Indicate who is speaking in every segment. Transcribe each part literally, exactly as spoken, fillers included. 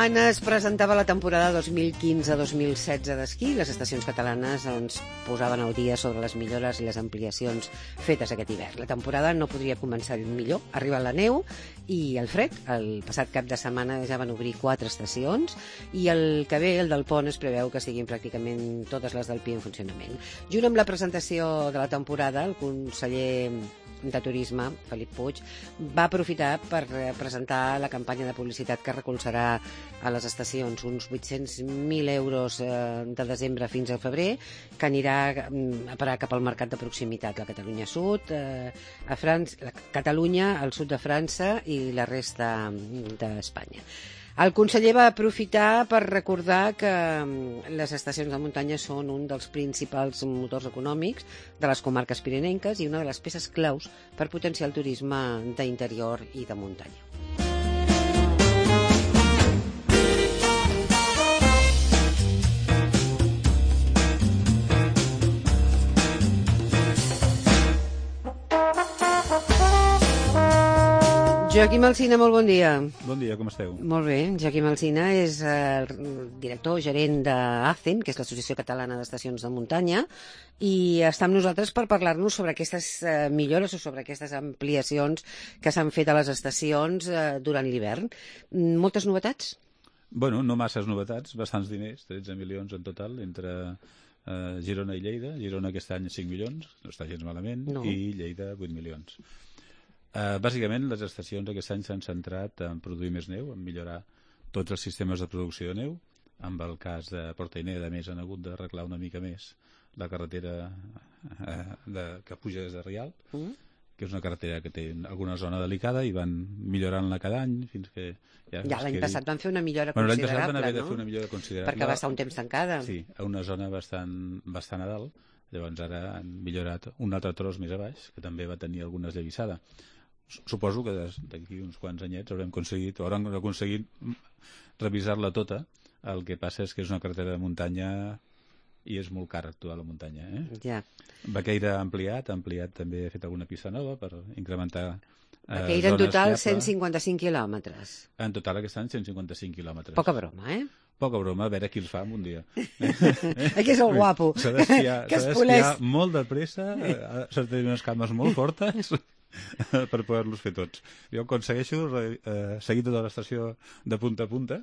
Speaker 1: Quan es presentava la temporada dos mil quinze dos mil setze d'esquí, les estacions catalanes ens posaven al dia sobre les millores i les ampliacions fetes aquest hivern. La temporada no podria començar millor. Ha arribat la neu i el fred. El passat cap de setmana ja van obrir quatre estacions i el que ve, el del pont, es preveu que siguin pràcticament totes les del Pi en funcionament. Junt amb la presentació de la temporada, el conseller de Turisme, Felip Puig, va aprofitar per presentar la campanya de publicitat que recolzarà a les estacions, uns vuit-cents mil euros de desembre fins a febrer, que anirà a parar cap al mercat de proximitat, la Catalunya Sud, a França, la Catalunya, el sud de França i la resta d'Espanya. El conseller va aprofitar per recordar que les estacions de muntanya són un dels principals motors econòmics de les comarques pirinenques i una de les peces claus per potenciar el turisme d'interior i de muntanya. Joaquim Alsina, molt bon dia.
Speaker 2: Bon dia, com esteu?
Speaker 1: Molt bé. Joaquim Alsina és el director gerent d'ACEN, que és l'Associació Catalana d'Estacions de Muntanya, i està amb nosaltres per parlar-nos sobre aquestes millores o sobre aquestes ampliacions que s'han fet a les estacions durant l'hivern. Moltes novetats?
Speaker 2: Bueno, no masses novetats, bastants diners, tretze milions en total, entre eh, Girona i Lleida. Girona aquest any cinc milions, no està gens malament, no. I Lleida vuit milions. Uh, bàsicament, les estacions aquest any s'han centrat en produir més neu, en millorar tots els sistemes de producció de neu. Amb el cas de Portainer, a més, han hagut d'arreglar una mica més la carretera uh, de, que puja des de Rialp, mm. que és una carretera que té alguna zona delicada i van millorant-la cada any fins que... Ja,
Speaker 1: ja l'any passat van fer una millora
Speaker 2: bueno,
Speaker 1: considerable,
Speaker 2: l'any passat van haver
Speaker 1: no?
Speaker 2: de fer una millora considerable.
Speaker 1: Perquè va estar un temps tancada.
Speaker 2: Sí, a una zona bastant, bastant a dalt. Llavors ara han millorat un altre tros més a baix, que també va tenir alguna esllavissada. Suposo que d'aquí uns quants anyets haurem aconseguit, haurem aconseguit revisar-la tota. El que passa és que és una carretera de muntanya i és molt car actuar a la muntanya. Eh?
Speaker 1: Ja.
Speaker 2: Baqueira ha ampliat, ha ampliat també, ha fet alguna pista nova per incrementar eh,
Speaker 1: Baqueira en total
Speaker 2: fiable.
Speaker 1: cent cinquanta-cinc quilòmetres.
Speaker 2: En total aquest any cent cinquanta-cinc quilòmetres.
Speaker 1: Poca broma, eh?
Speaker 2: Poca broma, a veure qui els fa en un dia.
Speaker 1: Aquí és el guapo.
Speaker 2: S'ha d'esquiar molt de pressa, s'ha de tenir unes cames molt fortes per poder-los fer tots. Jo aconsegueixo eh, seguir tota l'estació de punta a punta,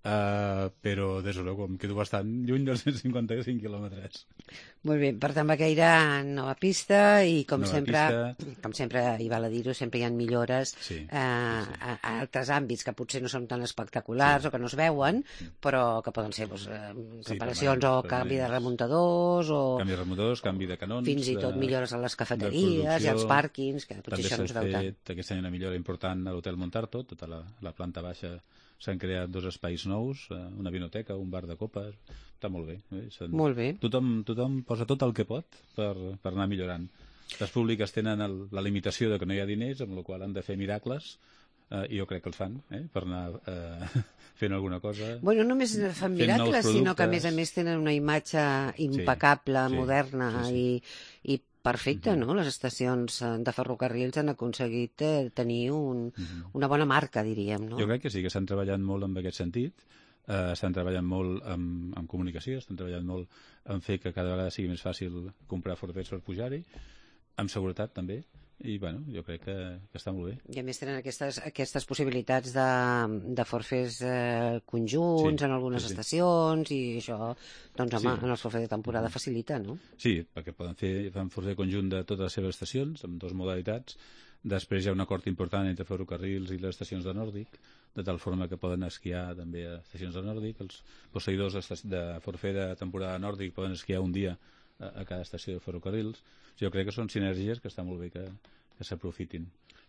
Speaker 2: eh, però des de luego em quedo bastant lluny dels cent cinquanta-cinc quilòmetres.
Speaker 1: Molt bé, per tant Baqueira, nova pista i com
Speaker 2: nova
Speaker 1: sempre,
Speaker 2: pista.
Speaker 1: com sempre, i val a dir-ho, sempre hi ha millores
Speaker 2: sí,
Speaker 1: eh,
Speaker 2: sí, sí.
Speaker 1: A, a altres àmbits que potser no són tan espectaculars sí. o que no es veuen, però que poden ser doncs, reparacions sí, o canvi de remuntadors o
Speaker 2: canvi de remuntadors, canvi de canons,
Speaker 1: fins i tot de, millores a les cafeteries i als pàrquings, que potser això no es veu tant.
Speaker 2: També s'ha fet aquest any una millora important a l'Hotel Montarto, tota la, la planta baixa s'han creat dos espais nous, una vinoteca, un bar de copes, està molt bé. Eh?
Speaker 1: Molt bé.
Speaker 2: Tothom, tothom posa tot el que pot per, per anar millorant. Les públiques tenen el, la limitació de que no hi ha diners, amb la qual han de fer miracles, eh, i jo crec que el fan, eh, per anar eh, fent alguna cosa.
Speaker 1: Bueno, no només fan miracles, sinó que a més a més tenen una imatge impecable, sí, moderna sí, sí, sí. i, i perfecte, no? Les estacions de ferrocarrils han aconseguit eh, tenir un, uh-huh. una bona marca, diríem, no?
Speaker 2: Jo crec que sí, que estan treballant molt en aquest sentit, eh, estan treballant molt en, en comunicació, estan treballant molt en fer que cada vegada sigui més fàcil comprar forfets per pujar-hi, amb seguretat també, i bueno, jo crec que, que està molt bé.
Speaker 1: I a més tenen aquestes, aquestes possibilitats de, de forfers eh, conjunts sí, en algunes sí, sí. estacions i això, doncs home, sí. en els forfers de temporada facilita, no?
Speaker 2: Sí, perquè poden fer fan forfer conjunt de totes les seves estacions, amb dues modalitats. Després hi ha un acord important entre ferrocarrils i les estacions de Nòrdic, de tal forma que poden esquiar també a estacions de Nòrdic. Els posseïdors de forfer de temporada Nòrdic poden esquiar un dia a cada estació de ferrocarrils. Jo crec que són sinergies que està molt bé que, que s'aprofitin.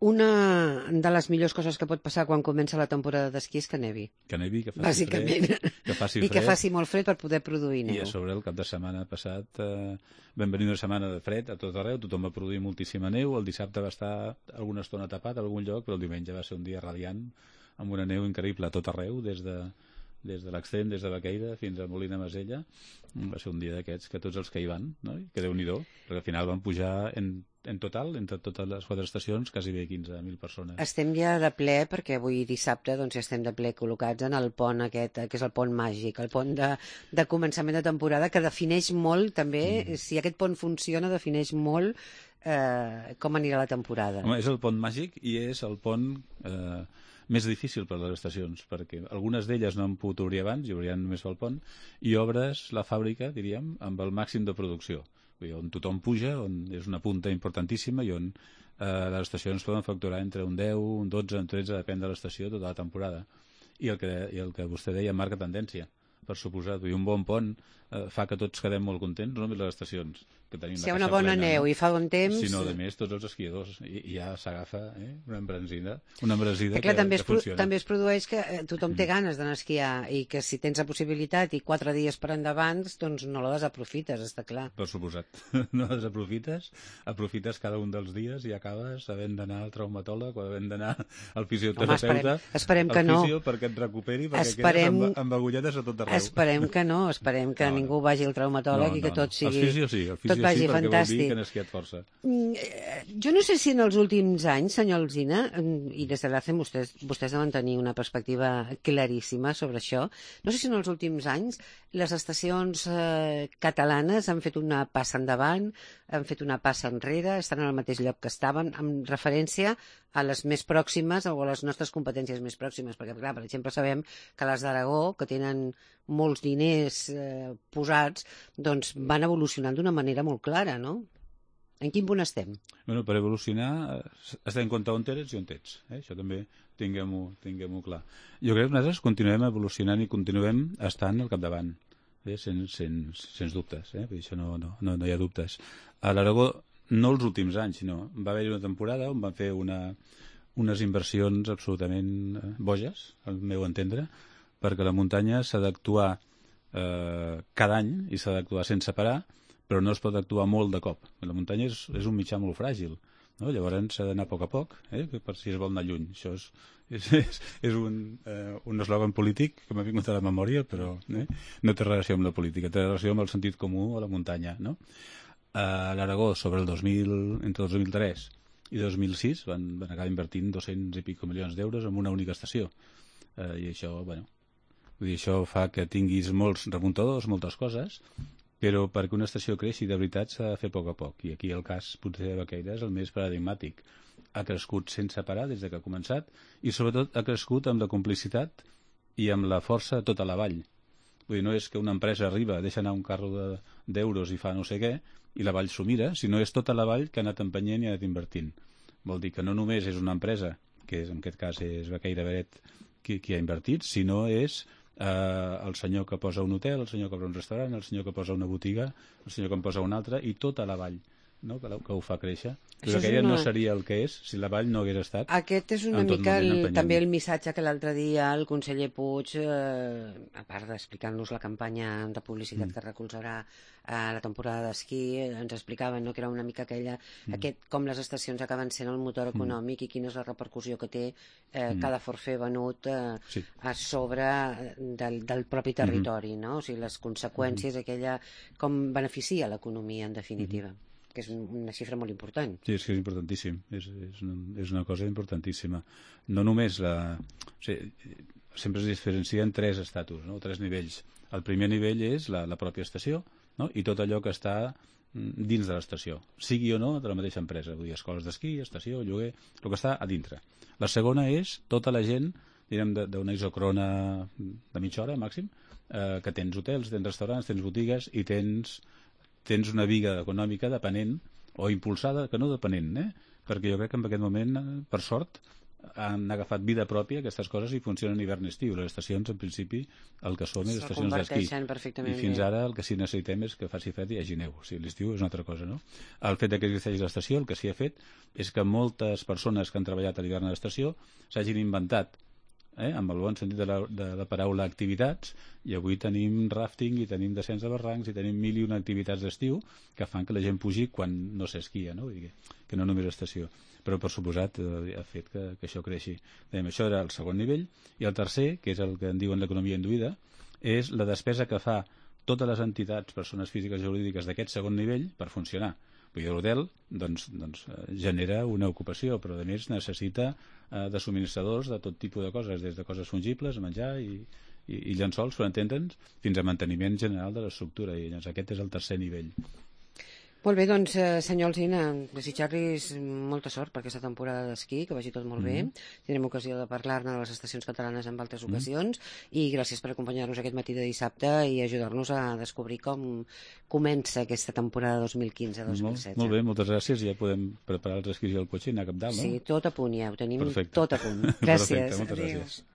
Speaker 1: Una de les millors coses que pot passar quan comença la temporada d'esquí és que nevi.
Speaker 2: Que nevi, que faci
Speaker 1: bàsicament.
Speaker 2: fred, que faci
Speaker 1: I
Speaker 2: fred.
Speaker 1: que faci molt fred per poder produir neu.
Speaker 2: I a sobre el cap de setmana passat eh, vam venir una setmana de fred a tot arreu, tothom va produir moltíssima neu, el dissabte va estar alguna estona tapat a algun lloc, però el diumenge va ser un dia radiant, amb una neu increïble a tot arreu, des de des de l'extrem, des de Baqueira fins a Molina Masella. Va ser un dia d'aquests que tots els que hi van, no? Que Déu-n'hi-do, perquè al final van pujar en en total, entre totes les quatre estacions, quasi bé quinze mil persones.
Speaker 1: Estem ja de ple, perquè avui dissabte doncs, ja estem de ple col·locats en el pont aquest, que és el pont màgic, el pont de, de començament de temporada, que defineix molt també, mm. si aquest pont funciona, defineix molt eh, com anirà la temporada.
Speaker 2: Home, és el pont màgic i és el pont eh, més difícil per a les estacions, perquè algunes d'elles no han pogut obrir abans i obriran només pel pont, i obres la fàbrica, diríem, amb el màxim de producció. On tothom puja, on és una punta importantíssima i on eh, les estacions poden facturar entre un deu, un dotze, un tretze, depèn de l'estació, tota la temporada. I el que, i el que vostè deia marca tendència, per suposat. I un bon pont eh, fa que tots quedem molt contents, no només les estacions, que tenim
Speaker 1: si hi ha una bona
Speaker 2: plena,
Speaker 1: neu
Speaker 2: no?
Speaker 1: I fa bon temps...
Speaker 2: Sinó, a més, tots els esquiadors. I, i ja s'agafa eh, una embranzida, una embranzida que,
Speaker 1: que, també
Speaker 2: que
Speaker 1: es,
Speaker 2: funciona.
Speaker 1: També es produeix que tothom té ganes d'anar a esquiar i que si tens la possibilitat i quatre dies per endavant, doncs no la desaprofites, està clar.
Speaker 2: Per suposat. No la desaprofites, aprofites cada un dels dies i acabes havent d'anar al traumatòleg o havent d'anar al fisioterapeuta,
Speaker 1: Home, esperem, esperem que
Speaker 2: al
Speaker 1: no.
Speaker 2: fisio perquè et recuperi, perquè
Speaker 1: esperem,
Speaker 2: quedes amb, amb agulletes a tot arreu.
Speaker 1: Esperem que no, esperem que no, ningú no. vagi al traumatòleg no, i que tot no. sigui...
Speaker 2: El fisio sí, el fisio
Speaker 1: tot vagi
Speaker 2: sí, perquè
Speaker 1: fantàstic.
Speaker 2: Vol dir que n'has esquiat força.
Speaker 1: Jo no sé si en els últims anys, senyor Alsina, i des de l'A C E M vostès, vostès deuen tenir una perspectiva claríssima sobre això, no sé si en els últims anys les estacions eh, catalanes han fet una passa endavant, han fet una passa enrere, estan en el mateix lloc que estaven, amb referència a les més pròximes o a les nostres competències més pròximes, perquè, clar, per exemple, sabem que les d'Aragó, que tenen molts diners eh, posats, doncs van evolucionant d'una manera molt clara, no? En quin punt estem?
Speaker 2: Bueno, per evolucionar has de comptar on eres i on ets. Eh? Això també tinguem-ho tinguem clar. Jo crec que nosaltres continuem evolucionant i continuem estant al capdavant, eh? sens, sens, sens dubtes. Eh? Això no, no, no, no hi ha dubtes. A l'Aragó, no els últims anys, sinó va haver-hi una temporada on van fer una, unes inversions absolutament boges, al meu entendre, perquè la muntanya s'ha d'actuar eh, cada any i s'ha d'actuar sense parar, però no es pot actuar molt de cop. La muntanya és, és un mitjà molt fràgil, no? Llavors s'ha d'anar a poc a poc, eh? Per si es vol anar lluny. Això és, és, és, és un, eh, un eslògan polític que m'ha vingut a la memòria, però eh? no té relació amb la política, té relació amb el sentit comú a la muntanya, no? A l'Aragó, sobre el dos mil, entre dos mil tres i dos mil sis, van, van acabar invertint dos-cents i pico milions d'euros en una única estació. Eh, I això, bueno, vull dir, això fa que tinguis molts remuntadors, moltes coses, però perquè una estació creixi de veritat s'ha de fer a poc a poc, i aquí el cas potser de Baqueira és el més paradigmàtic. Ha crescut sense parar des que ha començat i sobretot ha crescut amb la complicitat i amb la força de tota la vall. Vull dir, no és que una empresa arriba, deixa anar un carro de, d'euros i fa no sé què i la vall s'ho mira, sinó és tota la vall que ha anat empenyent i ha anat invertint. Vol dir que no només és una empresa, que és, en aquest cas és Baqueira Beret qui, qui ha invertit, sinó és Uh, el senyor que posa un hotel, el senyor que obre un restaurant, el senyor que posa una botiga, el senyor que en posa una altra, i tota la vall, no? que, que ho fa créixer. Però aquella una... no seria el que és si la vall no hagués estat.
Speaker 1: Aquest és una mica el, també el missatge que l'altre dia el conseller Puig, eh, a part d'explicar-nos la campanya de publicitat mm. que recolzarà eh, la temporada d'esquí, ens explicaven no, que era una mica aquella, mm. aquest, com les estacions acaben sent el motor econòmic mm. i quina és la repercussió que té eh, mm. cada forfait venut eh, sí. a sobre del, del propi territori, mm-hmm. no? O sigui, les conseqüències, mm-hmm. aquella, com beneficia l'economia en definitiva. Mm-hmm. Que és una xifra molt important.
Speaker 2: Sí, és que és importantíssim. És, és, una, és una cosa importantíssima. No només la... O sigui, sempre es diferencien tres estatus, no? Tres nivells. El primer nivell és la, la pròpia estació, no? I tot allò que està dins de l'estació, sigui o no de la mateixa empresa. Vull dir, escoles d'esquí, estació, lloguer, el que està a dintre. La segona és tota la gent, direm, d'una isocrona de mitja hora, màxim, eh, que tens hotels, tens restaurants, tens botigues i tens... tens una viga econòmica depenent o impulsada, que no depenent, eh? Perquè jo crec que en aquest moment, per sort, han agafat vida pròpia aquestes coses i funcionen hivern i estiu. Les estacions, en principi, el que són és estacions d'esquí. I fins ara el que sí necessitem és que faci fred i hi hagi neu. O sigui, l'estiu és una altra cosa, no? El fet que existeixi l'estació, el que s'hi ha fet és que moltes persones que han treballat a l'hivern a l'estació s'hagin inventat, eh, amb el bon sentit de la, de la paraula activitats, i avui tenim rafting i tenim descens de barrancs i tenim mil i una activitats d'estiu que fan que la gent pugi quan no s'esquia, no? Vull dir que, que no només estació, però per suposat eh, ha fet que, que això creixi. Dèiem, això era el segon nivell, i el tercer, que és el que en diuen l'economia induïda, és la despesa que fa totes les entitats, persones físiques i jurídiques d'aquest segon nivell per funcionar. Vull dir, l'hotel doncs, doncs, genera una ocupació, però a més necessita eh, de subministradors de tot tipus de coses, des de coses fungibles, menjar i, i, i llençols, per entendre'ns, fins a manteniment general de l'estructura. I llavors aquest és el tercer nivell.
Speaker 1: Molt bé, doncs, eh, senyor Alsina, desitjar-los molta sort per aquesta temporada d'esquí, que vagi tot molt mm-hmm. bé. Tindrem ocasió de parlar-ne de les estacions catalanes en altres mm-hmm. ocasions, i gràcies per acompanyar-nos aquest matí de dissabte i ajudar-nos a descobrir com comença aquesta temporada dos mil quinze dos mil setze.
Speaker 2: Molt, molt bé, moltes gràcies. Ja podem preparar els esquís i el cotxe i anar cap dalt, no?
Speaker 1: Sí, tot a punt ja, ho tenim
Speaker 2: Perfecte.
Speaker 1: tot a punt. Gràcies.
Speaker 2: Perfecte, moltes gràcies.